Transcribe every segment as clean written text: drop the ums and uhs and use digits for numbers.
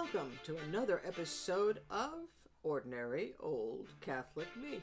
welcome to another episode of Ordinary Old Catholic Me.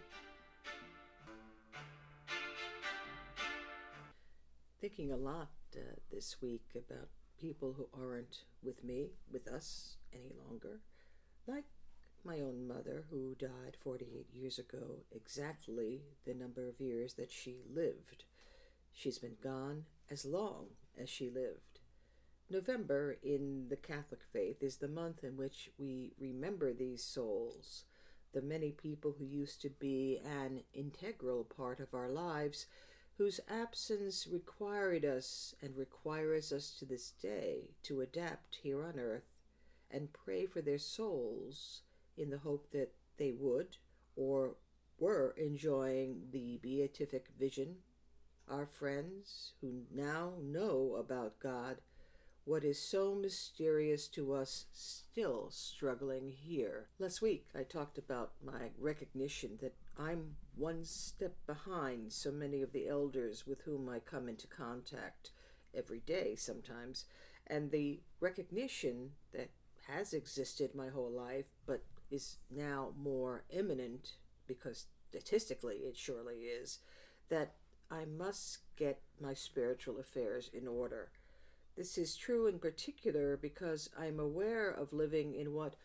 Thinking a lot this week about people who aren't with us any longer, like my own mother, who died 48 years ago, exactly the number of years that she lived. She's been gone as long as she lived. November in the Catholic faith is the month in which we remember these souls, the many people who used to be an integral part of our lives, whose absence required us and requires us to this day to adapt here on earth and pray for their souls in the hope that they would or were enjoying the beatific vision. Our friends who now know about God, what is so mysterious to us, still struggling here. Last week I talked about my recognition that I'm one step behind so many of the elders with whom I come into contact every day sometimes, and the recognition that has existed my whole life but is now more imminent, because statistically it surely is, that I must get my spiritual affairs in order. This is true in particular because I'm aware of living in what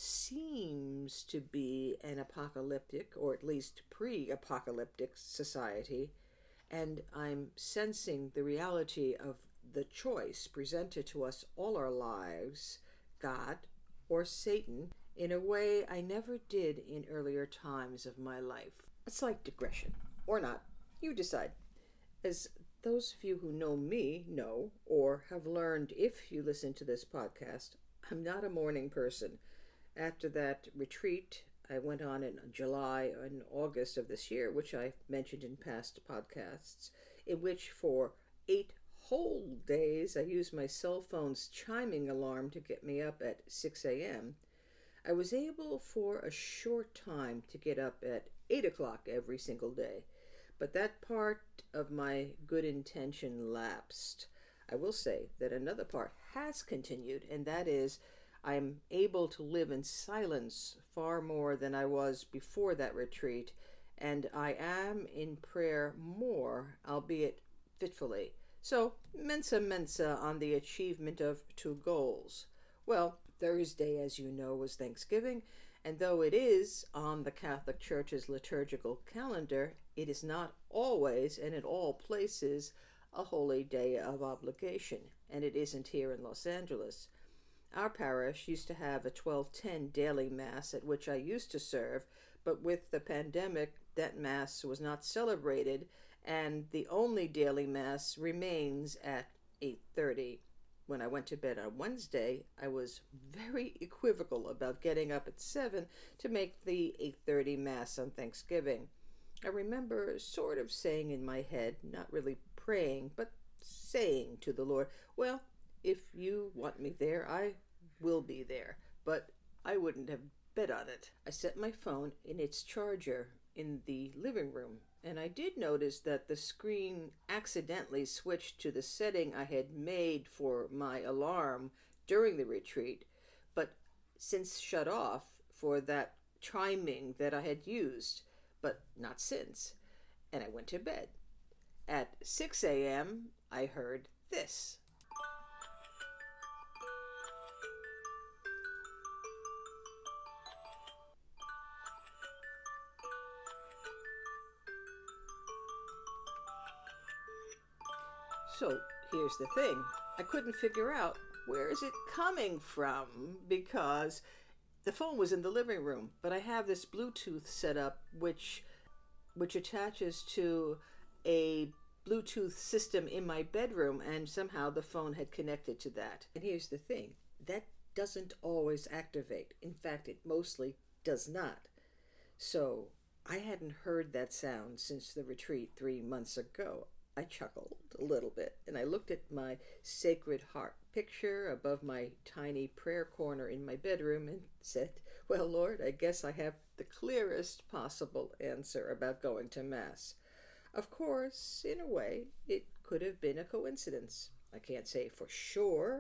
seems to be an apocalyptic, or at least pre-apocalyptic society, and I'm sensing the reality of the choice presented to us all our lives, God or Satan, in a way I never did in earlier times of my life. A slight digression, or not, you decide. As those of you who know me know, or have learned if you listen to this podcast, I'm not a morning person. After that retreat I went on in July and August of this year, which I mentioned in past podcasts, in which for 8 whole days I used my cell phone's chiming alarm to get me up at 6 a.m., I was able for a short time to get up at 8 o'clock every single day. But that part of my good intention lapsed. I will say that another part has continued, and that is I'm able to live in silence far more than I was before that retreat, and I am in prayer more, albeit fitfully. So, mensa on the achievement of 2 goals. Well, Thursday, as you know, was Thanksgiving, and though it is on the Catholic Church's liturgical calendar, it is not always and in all places a holy day of obligation, and it isn't here in Los Angeles. Our parish used to have a 12:10 daily Mass at which I used to serve, but with the pandemic, that Mass was not celebrated, and the only daily Mass remains at 8:30. When I went to bed on Wednesday, I was very equivocal about getting up at 7 to make the 8:30 Mass on Thanksgiving. I remember sort of saying in my head, not really praying, but saying to the Lord, well, if you want me there, I will be there, but I wouldn't have bet on it. I set my phone in its charger in the living room, and I did notice that the screen accidentally switched to the setting I had made for my alarm during the retreat, but since shut off for that chiming that I had used, but not since, and I went to bed. At 6 a.m., I heard this. So here's the thing. I couldn't figure out where is it coming from, because the phone was in the living room, but I have this Bluetooth set up which attaches to a Bluetooth system in my bedroom, and somehow the phone had connected to that. And here's the thing. That doesn't always activate. In fact, it mostly does not. So I hadn't heard that sound since the retreat 3 months ago. I chuckled a little bit, and I looked at my Sacred Heart picture above my tiny prayer corner in my bedroom and said, well, Lord, I guess I have the clearest possible answer about going to Mass. Of course, in a way, it could have been a coincidence. I can't say for sure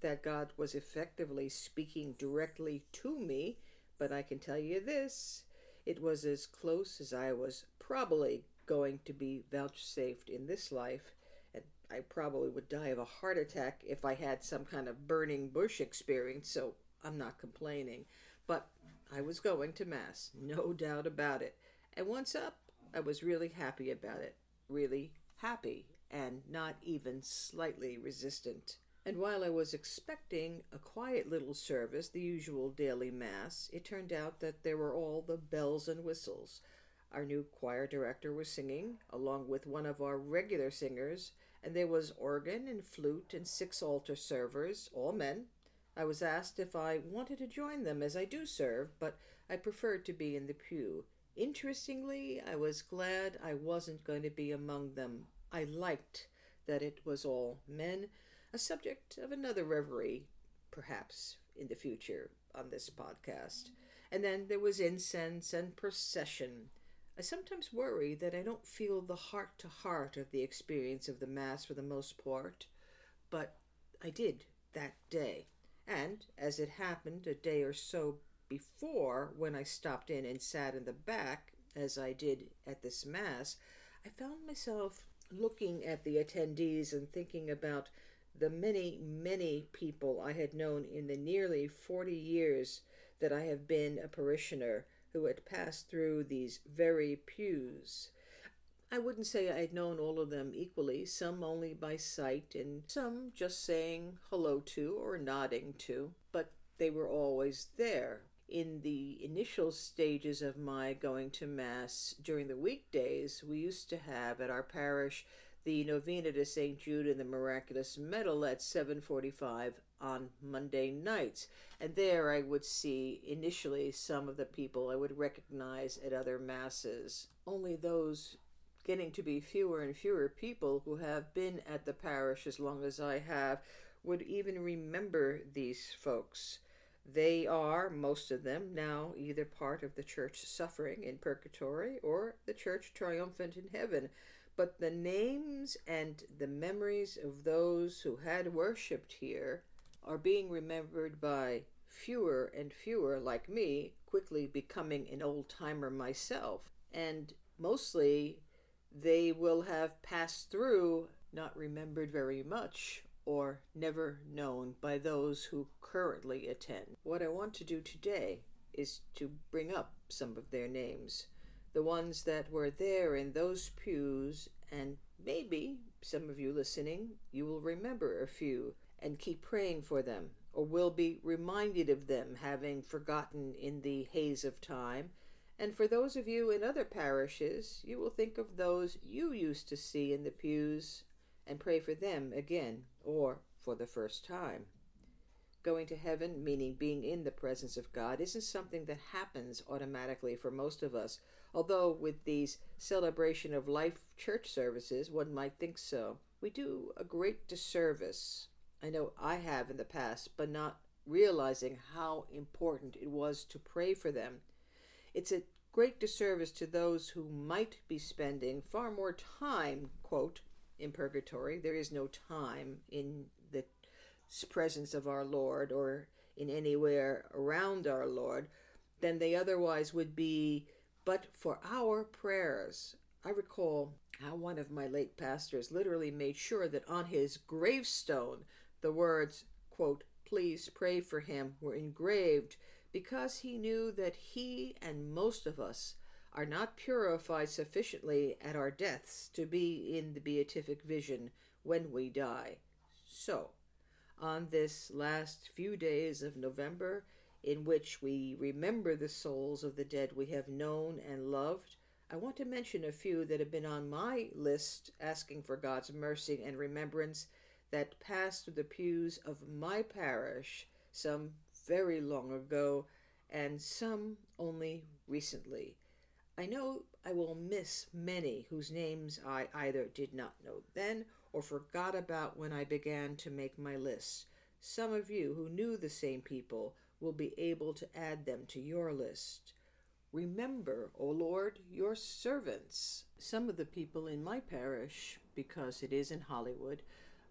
that God was effectively speaking directly to me, but I can tell you this, it was as close as I was probably going to be vouchsafed in this life, and I probably would die of a heart attack if I had some kind of burning bush experience, so I'm not complaining. But I was going to Mass, no doubt about it. And once up, I was really happy about it. Really happy, and not even slightly resistant. And while I was expecting a quiet little service, the usual daily Mass, it turned out that there were all the bells and whistles. Our new choir director was singing, along with one of our regular singers, and there was organ and flute and 6 altar servers, all men. I was asked if I wanted to join them, as I do serve, but I preferred to be in the pew. Interestingly, I was glad I wasn't going to be among them. I liked that it was all men, a subject of another reverie, perhaps, in the future on this podcast. And then there was incense and procession. I sometimes worry that I don't feel the heart-to-heart of the experience of the Mass for the most part, but I did that day. And, as it happened a day or so before, when I stopped in and sat in the back, as I did at this Mass, I found myself looking at the attendees and thinking about the many, many people I had known in the nearly 40 years that I have been a parishioner who had passed through these very pews. I wouldn't say I had known all of them equally, some only by sight and some just saying hello to or nodding to, but they were always there. In the initial stages of my going to Mass during the weekdays, we used to have at our parish the Novena to St. Jude and the Miraculous Medal at 7:45 on Monday nights. And there I would see initially some of the people I would recognize at other Masses. Only those getting to be fewer and fewer people who have been at the parish as long as I have would even remember these folks. They are, most of them, now either part of the church suffering in purgatory or the church triumphant in heaven. But the names and the memories of those who had worshipped here are being remembered by fewer and fewer like me, quickly becoming an old-timer myself. And mostly they will have passed through, not remembered very much, or never known by those who currently attend. What I want to do today is to bring up some of their names, the ones that were there in those pews, and maybe some of you listening, you will remember a few and keep praying for them, or will be reminded of them, having forgotten in the haze of time. And for those of you in other parishes, you will think of those you used to see in the pews and pray for them again, or for the first time. Going to heaven, meaning being in the presence of God, isn't something that happens automatically for most of us, although with these celebration of life church services, one might think so. We do a great disservice. I know I have in the past, but not realizing how important it was to pray for them. It's a great disservice to those who might be spending far more time, quote, in purgatory. There is no time in the presence of our Lord or in anywhere around our Lord than they otherwise would be, but for our prayers. I recall how one of my late pastors literally made sure that on his gravestone the words, quote, "Please pray for him," were engraved, because he knew that he and most of us are not purified sufficiently at our deaths to be in the beatific vision when we die. So, on this last few days of November, in which we remember the souls of the dead we have known and loved, I want to mention a few that have been on my list asking for God's mercy and remembrance that passed through the pews of my parish, some very long ago, and some only recently. I know I will miss many whose names I either did not know then or forgot about when I began to make my list. Some of you who knew the same people will be able to add them to your list. Remember, O Lord, your servants. Some of the people in my parish, because it is in Hollywood,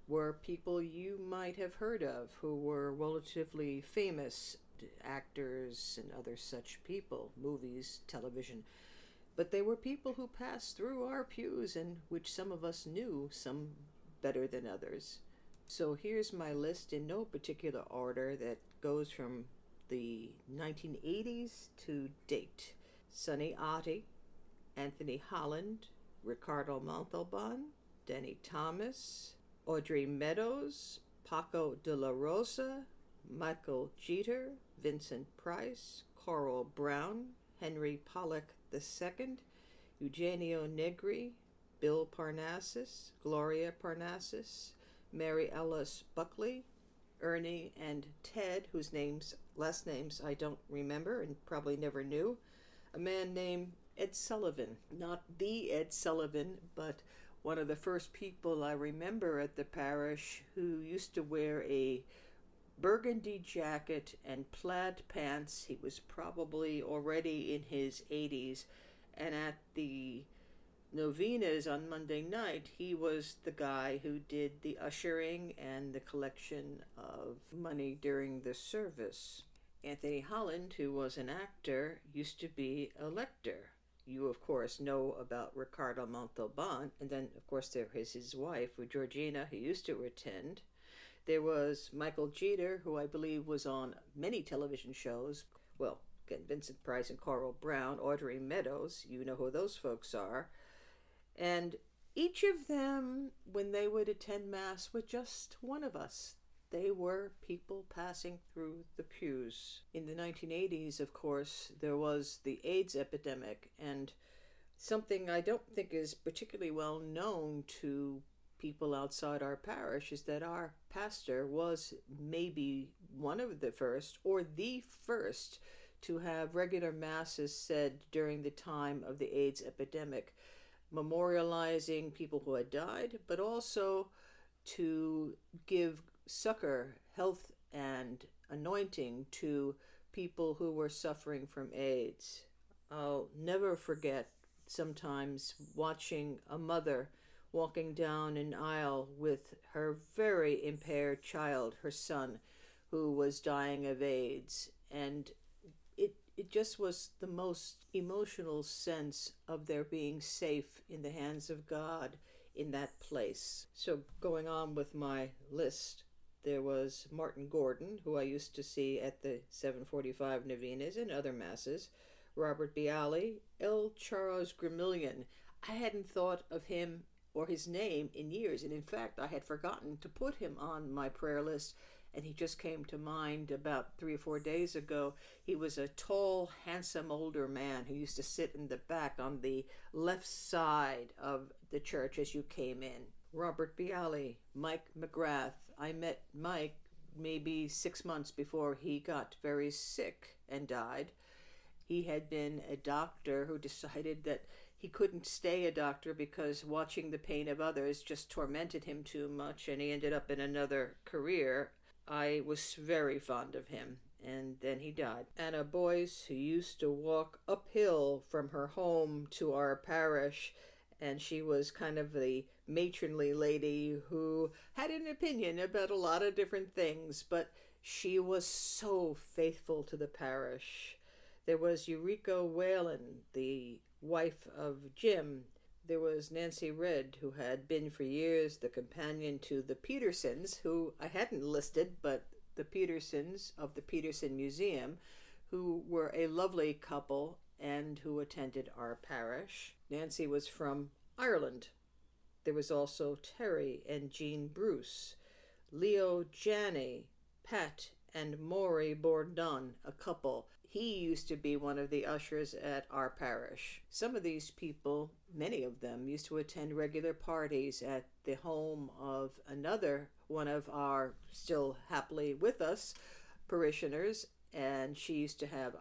were people you might have heard of who were relatively famous actors and other such people, movies, television. But they were people who passed through our pews and which some of us knew, some better than others. So here's my list in no particular order that goes from the 1980s to date. Sonny Otti, Anthony Holland, Ricardo Montalban, Danny Thomas, Audrey Meadows, Paco de la Rosa, Michael Jeter, Vincent Price, Coral Brown, Henry Pollock II, Eugenio Negri, Bill Parnassus, Gloria Parnassus, Mary Ellis Buckley, Ernie and Ted, whose last names I don't remember and probably never knew, a man named Ed Sullivan, not the Ed Sullivan, but one of the first people I remember at the parish who used to wear a burgundy jacket and plaid pants. He was probably already in his 80s, and at the novenas on Monday night, he was the guy who did the ushering and the collection of money during the service. Anthony Holland, who was an actor, used to be a lector. You, of course, know about Ricardo Montalban, and then, of course, there is his wife, Georgina, who used to attend. There was Michael Jeter, who I believe was on many television shows. Well, again, Vincent Price and Coral Brown, Audrey Meadows, you know who those folks are. And each of them, when they would attend Mass, were just one of us. They were people passing through the pews. In the 1980s, of course, there was the AIDS epidemic, and something I don't think is particularly well known to people outside our parish is that our pastor was maybe one of the first or the first to have regular masses said during the time of the AIDS epidemic, memorializing people who had died, but also to give succor, health, and anointing to people who were suffering from AIDS. I'll never forget sometimes watching a mother walking down an aisle with her very impaired child, her son, who was dying of AIDS. And it just was the most emotional sense of their being safe in the hands of God in that place. So going on with my list, there was Martin Gordon, who I used to see at the 745 novenas and other masses, Robert Bialy, L. Charles Gramillion. I hadn't thought of him or his name in years, and in fact I had forgotten to put him on my prayer list, and he just came to mind about 3 or 4 days ago. He was a tall, handsome older man who used to sit in the back on the left side of the church as you came in. Robert Bialy, Mike McGrath. I met Mike maybe 6 months before he got very sick and died. He had been a doctor who decided that he couldn't stay a doctor because watching the pain of others just tormented him too much, and he ended up in another career. I was very fond of him, and then he died. Anna Boyce, who used to walk uphill from her home to our parish, and she was kind of the matronly lady who had an opinion about a lot of different things, but she was so faithful to the parish. There was Eureka Whalen, the wife of Jim. There was Nancy Red, who had been for years the companion to the Petersons, who I hadn't listed, but the Petersons of the Peterson Museum, who were a lovely couple and who attended our parish. Nancy was from Ireland. There was also Terry and Jean Bruce, Leo Janney, Pat and Maury Bourdon, a couple. He used to be one of the ushers at our parish. Some of these people, many of them, used to attend regular parties at the home of another one of our still happily with us parishioners, and she used to have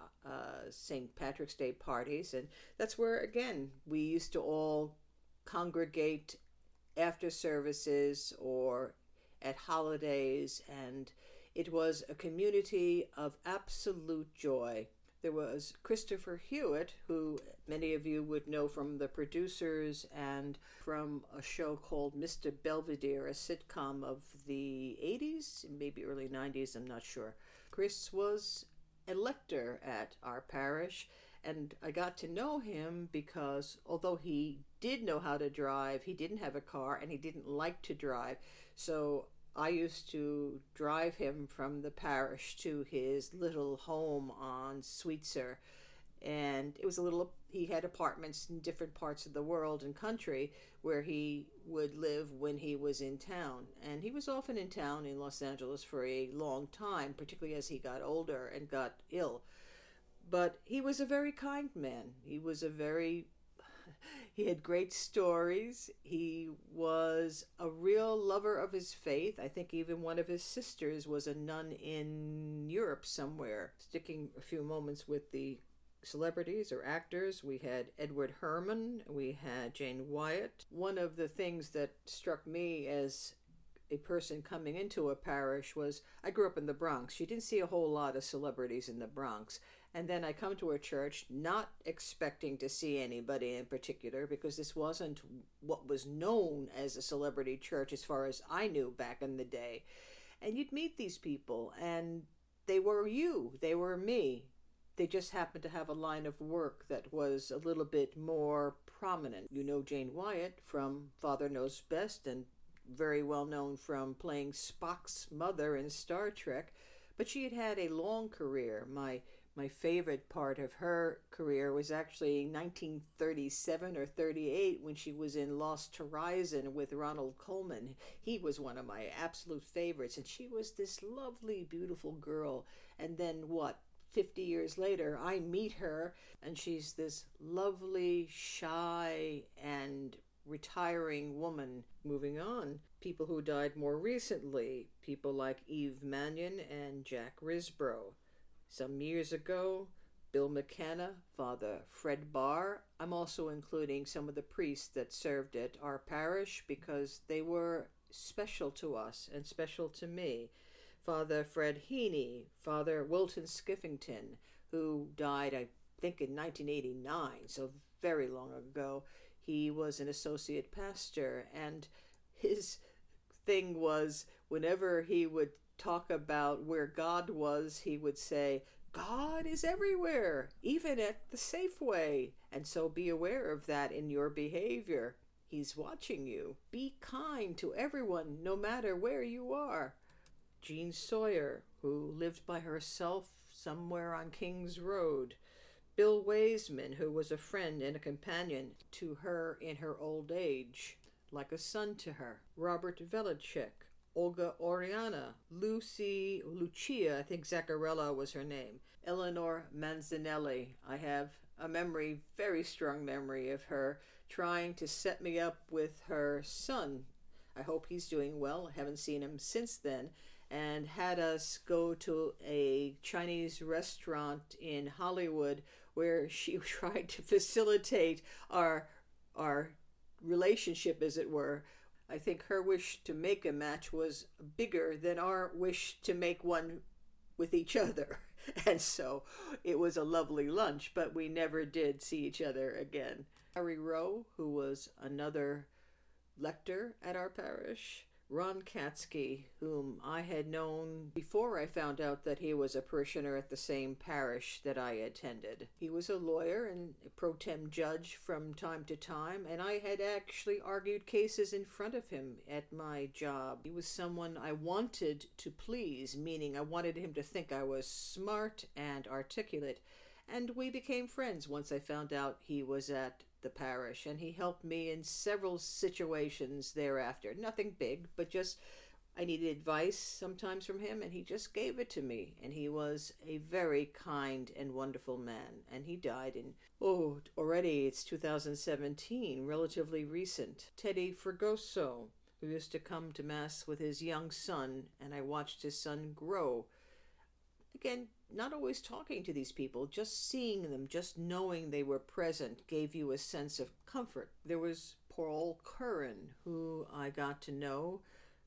St. Patrick's Day parties, and that's where, again, we used to all congregate after services or at holidays, and it was a community of absolute joy. There was Christopher Hewitt, who many of you would know from The Producers and from a show called Mr. Belvedere, a sitcom of the 80s, maybe early 90s, I'm not sure. Chris was a lector at our parish, and I got to know him because although he did know how to drive, he didn't have a car and he didn't like to drive. So I used to drive him from the parish to his little home on Sweetser. And it was he had apartments in different parts of the world and country where he would live when he was in town. And he was often in town in Los Angeles for a long time, particularly as he got older and got ill. But he was a very kind man. He had great stories. He was a real lover of his faith. I think even one of his sisters was a nun in Europe somewhere. Sticking a few moments with the celebrities or actors, we had Edward Herrmann, we had Jane Wyatt. One of the things that struck me as a person coming into a parish was, I grew up in the Bronx. You didn't see a whole lot of celebrities in the Bronx. And then I come to a church not expecting to see anybody in particular, because this wasn't what was known as a celebrity church as far as I knew back in the day. And you'd meet these people and they were you, they were me. They just happened to have a line of work that was a little bit more prominent. You know Jane Wyatt from Father Knows Best, and very well known from playing Spock's mother in Star Trek, but she had had a long career. My favorite part of her career was actually 1937 or 38 when she was in Lost Horizon with Ronald Colman. He was one of my absolute favorites, and she was this lovely, beautiful girl. And then 50 years later, I meet her, and she's this lovely, shy, and retiring woman. Moving on, people who died more recently, people like Eve Mannion and Jack Risborough. Some years ago, Bill McKenna, Father Fred Barr. I'm also including some of the priests that served at our parish because they were special to us and special to me. Father Fred Heaney, Father Wilton Skiffington, who died, I think, in 1989, so very long ago. He was an associate pastor, and his thing was whenever he would talk about where God was, he would say, God is everywhere, even at the Safeway, and so be aware of that in your behavior. He's watching you. Be kind to everyone, no matter where you are. Jean Sawyer, who lived by herself somewhere on King's Road. Bill Waisman, who was a friend and a companion to her in her old age, like a son to her. Robert Velichek, Olga Oriana, Lucia, I think Zaccarella was her name. Eleanor Manzanelli. I have a very strong memory of her trying to set me up with her son. I hope he's doing well. I haven't seen him since then. And had us go to a Chinese restaurant in Hollywood where she tried to facilitate our relationship, as it were. I think her wish to make a match was bigger than our wish to make one with each other. And so it was a lovely lunch, but we never did see each other again. Harry Rowe, who was another lector at our parish. Ron Katsky, whom I had known before I found out that he was a parishioner at the same parish that I attended. He was a lawyer and a pro tem judge from time to time, and I had actually argued cases in front of him at my job. He was someone I wanted to please, meaning I wanted him to think I was smart and articulate, and we became friends once I found out he was at the parish, and he helped me in several situations thereafter. Nothing big, but just I needed advice sometimes from him, and he just gave it to me. And he was a very kind and wonderful man. And he died in, already it's 2017, relatively recent. Teddy Fregoso, who used to come to Mass with his young son, and I watched his son grow. Again, not always talking to these people, just seeing them, just knowing they were present gave you a sense of comfort. There was Paul Curran, who I got to know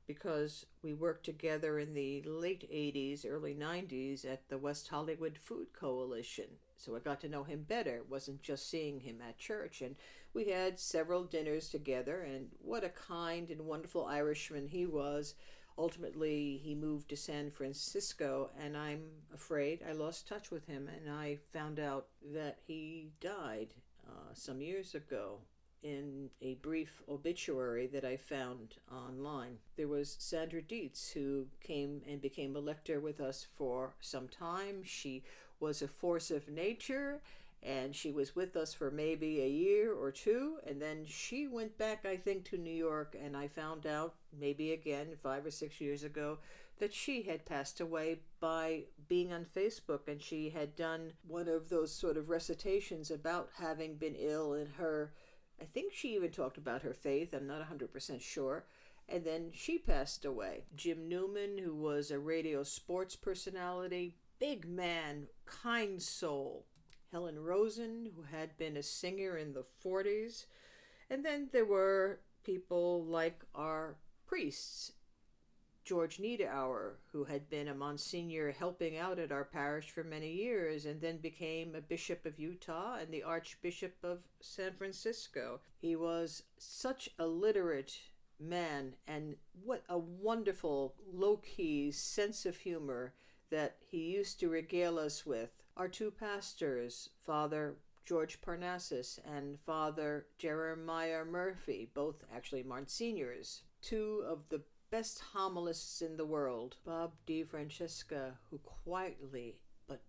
because we worked together in the late 80s, early 90s at the West Hollywood Food Coalition. So I got to know him better. It wasn't just seeing him at church. And we had several dinners together, and what a kind and wonderful Irishman he was. Ultimately, he moved to San Francisco, and I'm afraid I lost touch with him, and I found out that he died some years ago in a brief obituary that I found online. There was Sandra Dietz, who came and became a lector with us for some time. She was a force of nature, and she was with us for maybe a year or two, and then she went back, I think, to New York, and I found out, maybe again 5 or 6 years ago, that she had passed away by being on Facebook, and she had done one of those sort of recitations about having been ill, and I think she even talked about her faith, I'm not 100% sure, and then she passed away. Jim Newman, who was a radio sports personality, big man, kind soul. Helen Rosen, who had been a singer in the 40s. And then there were people like our priests, George Niederauer, who had been a Monsignor helping out at our parish for many years and then became a Bishop of Utah and the Archbishop of San Francisco. He was such a literate man, and what a wonderful, low-key sense of humor that he used to regale us with. Our two pastors, Father George Parnassus and Father Jeremiah Murphy, both actually Monsignors, two of the best homilists in the world. Bob DeFrancesca, who quietly but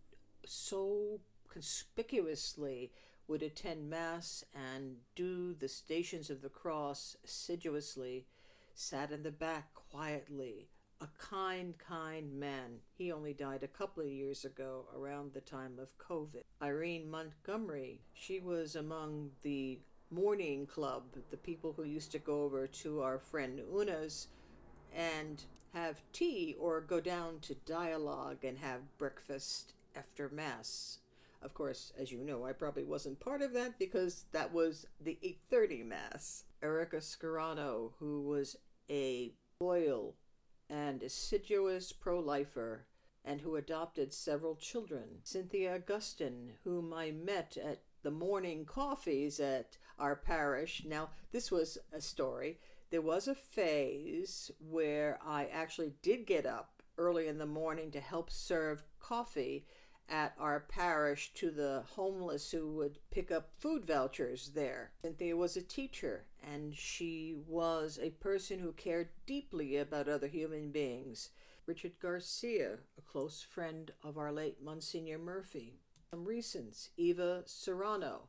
so conspicuously would attend Mass and do the Stations of the Cross assiduously, sat in the back quietly. A kind, kind man. He only died a couple of years ago around the time of COVID. Irene Montgomery, she was among the morning club, the people who used to go over to our friend Una's and have tea or go down to Dialogue and have breakfast after Mass. Of course, as you know, I probably wasn't part of that because that was the 8:30 Mass. Erica Scarano, who was a loyal and assiduous pro-lifer and who adopted several children. Cynthia Augustin, whom I met at the morning coffees at our parish. Now, this was a story. There was a phase where I actually did get up early in the morning to help serve coffee at our parish to the homeless who would pick up food vouchers there. Cynthia was a teacher, and she was a person who cared deeply about other human beings. Richard Garcia, a close friend of our late Monsignor Murphy. Some recents, Eva Serrano,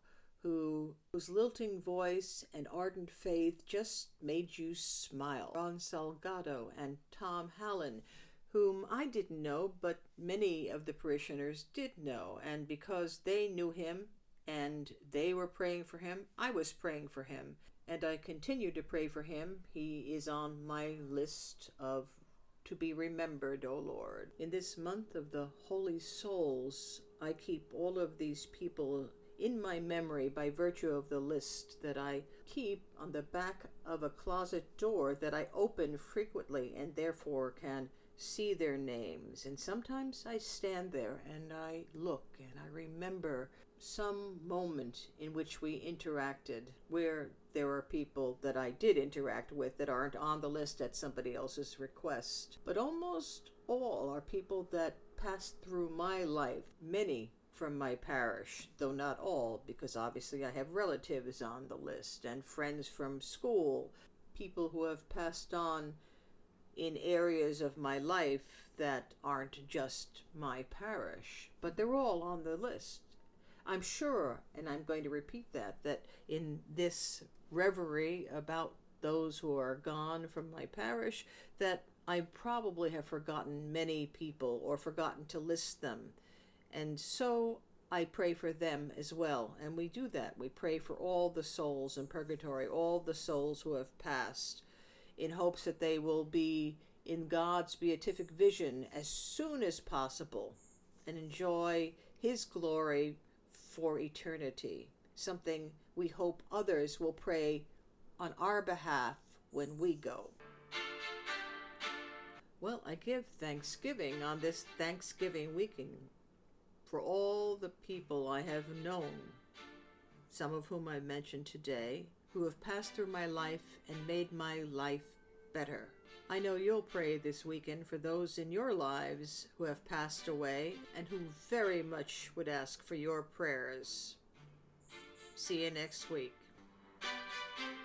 whose lilting voice and ardent faith just made you smile. Ron Salgado and Tom Hallen, whom I didn't know, but many of the parishioners did know, and because they knew him and they were praying for him, I was praying for him, and I continue to pray for him. He is on my list of to be remembered, O Lord. In this month of the Holy Souls, I keep all of these people in my memory by virtue of the list that I keep on the back of a closet door that I open frequently and therefore can see their names. And sometimes I stand there and I look and I remember some moment in which we interacted, where there are people that I did interact with that aren't on the list at somebody else's request. But almost all are people that passed through my life, many from my parish, though not all, because obviously I have relatives on the list and friends from school, people who have passed on in areas of my life that aren't just my parish, but they're all on the list. I'm sure, and I'm going to repeat that in this reverie about those who are gone from my parish, that I probably have forgotten many people or forgotten to list them. And so I pray for them as well. And we do that. We pray for all the souls in purgatory, all the souls who have passed, in hopes that they will be in God's beatific vision as soon as possible and enjoy His glory for eternity, something we hope others will pray on our behalf when we go. Well, I give thanksgiving on this Thanksgiving weekend for all the people I have known, some of whom I mentioned today, who have passed through my life and made my life better. I know you'll pray this weekend for those in your lives who have passed away and who very much would ask for your prayers. See you next week.